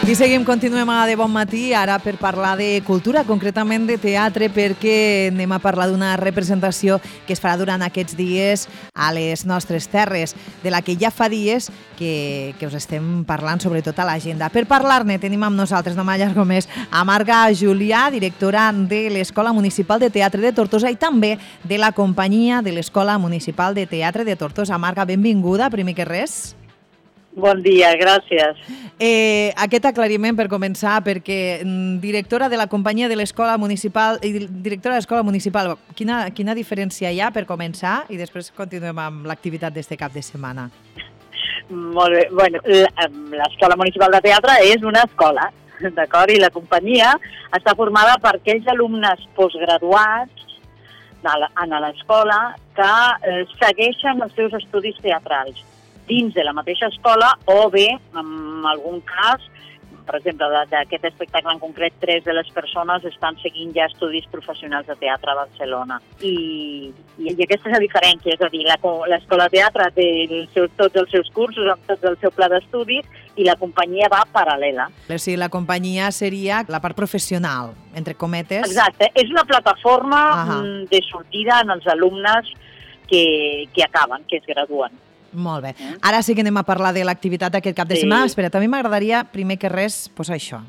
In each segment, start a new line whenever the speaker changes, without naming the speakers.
Aquí seguim, continuem a De Bon Matí, ara per parlar de cultura, concretament de teatre, perquè anem a parlar d'una representació que es farà durant aquests dies a les nostres terres, de la que ja fa dies que us estem parlant, sobretot a l'agenda. Per parlar-ne tenim amb nosaltres, no m'allargo més, a Marga Julià, directora de l'Escola Municipal de Teatre de Tortosa i també de la companyia de l'Escola Municipal de Teatre de Tortosa. Marga, benvinguda, primer que res.
Bon dia, gràcies.
Aquest aclariment per començar, perquè directora de la companyia de l'Escola Municipal i directora de l'Escola Municipal, quina diferència hi ha per començar i després continuem amb l'activitat d'este cap de setmana?
Molt bé. Bueno, l'Escola Municipal de Teatre és una escola, d'acord? I la companyia està formada per aquells alumnes postgraduats a l'escola que segueixen els seus estudis teatrals dins de la mateixa escola o bé, en algun cas, per exemple, d'aquest espectacle en concret, 3 de les persones estan seguint ja estudis professionals de teatre a Barcelona. I aquesta és la diferència, és a dir, l'escola de teatre té tots els seus cursos, amb tot el seu pla d'estudis, i la companyia va paral·lela.
O sigui, la companyia seria la part professional, entre cometes.
Exacte, és una plataforma de sortida en els alumnes que acaben, que es graduen.
Molt bé. Ara sí que anem a parlar de l'activitat d'aquest cap de setmana. Espera, també m'agradaria, primer que res, posar això.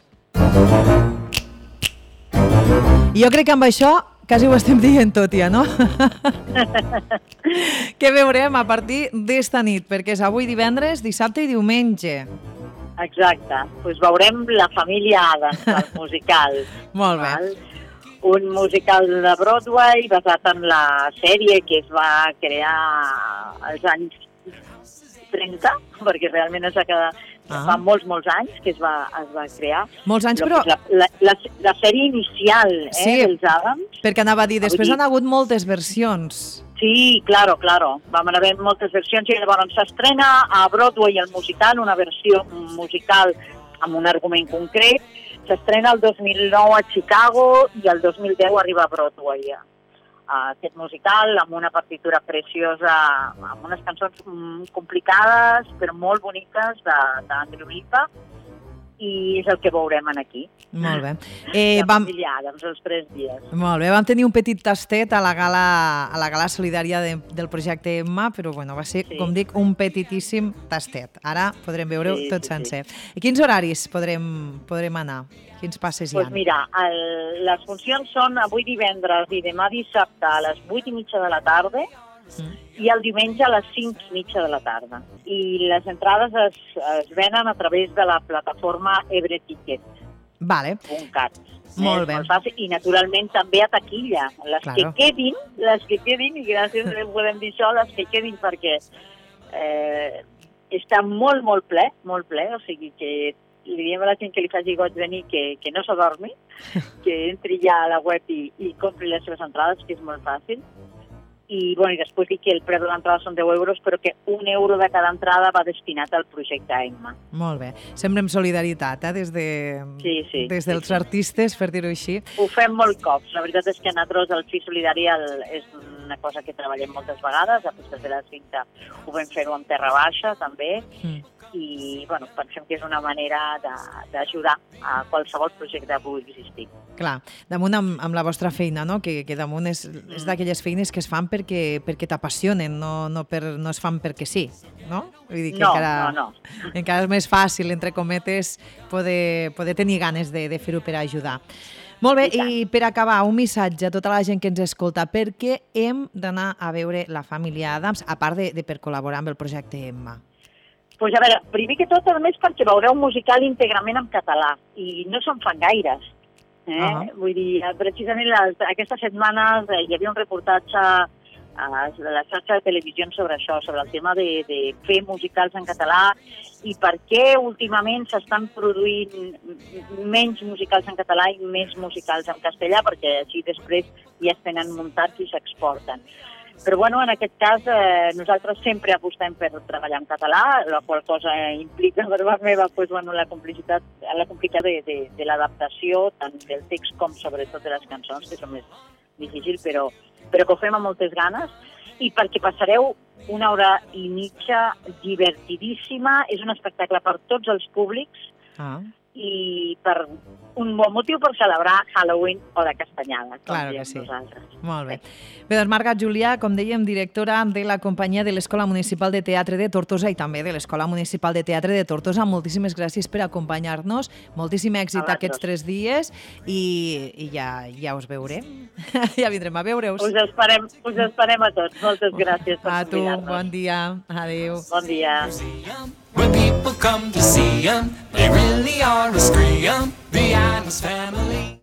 Jo crec que amb això quasi ho estem dient tot ja, no? Què veurem a partir d'esta nit? Perquè és avui divendres, dissabte i diumenge.
Exacte. Doncs veurem La família Addams, el musical.
Molt bé.
Un musical de Broadway basat en la sèrie que es va crear als anys 30, perquè realment fa molts anys que es va crear.
Molts anys, però...
La sèrie inicial dels Addams.
Perquè anava a dir, després han hagut moltes versions.
Sí, claro. Vam haver moltes versions i llavors s'estrena a Broadway el musical, una versió musical amb un argument concret. S'estrena el 2009 a Chicago i el 2010 arriba a Broadway. Aquest musical amb una partitura preciosa, amb unes cançons complicades però molt boniques d'Andrew Lipa, i és el que veurem aquí.
Molt bé.
La família Addams, els 3 dies.
Molt bé, vam tenir un petit tastet a la gala solidària del projecte Emma, però bueno, va ser, com dic, un petitíssim tastet. Ara podrem veure-ho tot sencer. I quins horaris podrem anar? Quins passes hi ha?
Doncs mira, les funcions són avui divendres i demà dissabte a les 8:30 de la tarda i el diumenge a les 5:30 de la tarda. I les entrades es venen a través de la plataforma Ebreticket.
Vale. Molt bé.
Molt fàcil. I naturalment també a taquilla. Les que quedin, i gràcies que podem dir això, les que quedin, perquè està molt ple, o sigui que li diem a la gent que li faci goig venir que no s'adormi, que entri ja a la web i compri les seves entrades, que és molt fàcil. I després dic que el preu de l'entrada són 10 euros, però que 1 euro de cada entrada va destinat al projecte Emma.
Molt bé. Semblem solidaritat, des dels artistes, per dir-ho així.
Ho fem molt cops. La veritat és que nosaltres el FI Solidari és una cosa que treballem moltes vegades. A Festes de la Cinta ho vam fer-ho amb Terra Baixa, també. I pensem que és una manera d'ajudar a qualsevol projecte que pugui existir.
Clar, damunt amb la vostra feina, no? Que damunt és d'aquelles feines que es fan perquè t'apassionen, no es fan perquè sí, no? Vull dir que encara és més fàcil, entre cometes, poder tenir ganes de fer-ho per ajudar. Molt bé, i per acabar, un missatge a tota la gent que ens escolta. Per què hem d'anar a veure La família Addams, a part de per col·laborar amb el projecte Emma?
Doncs a veure, primer que tot, a més, perquè veureu un musical íntegrament en català, i no se'n fan gaires. Vull dir, precisament aquestes setmanes hi havia un reportatge de la xarxa de televisió sobre això, sobre el tema de fer musicals en català i per què últimament s'estan produint menys musicals en català i més musicals en castellà, perquè així després ja es tenen muntats i s'exporten. Però en aquest cas nosaltres sempre apostem per treballar en català, la qual cosa implica per part meva la complicitat de l'adaptació, tant del text com sobretot de les cançons, que són més difícils, però que ho fem amb moltes ganes, i perquè passareu 1 hora i mitja divertidíssima. És un espectacle per tots els públics, i per un bon motiu per celebrar Halloween o la castanyada, com
Claro
diem
que sí.
nosaltres.
Molt bé. Bé, doncs Marga Julià, com dèiem, directora de la companyia de l'Escola Municipal de Teatre de Tortosa i també de l'Escola Municipal de Teatre de Tortosa. Moltíssimes gràcies per acompanyar-nos. Moltíssim èxit aquests 3 dies i ja us veurem. Ja vindrem a veure-us.
Us esperem a tots. Moltes gràcies per
A tu,
convidar-nos.
bon dia. Adéu.
Bon dia.
When people come to see 'em, they really are a scream. The Addams Family.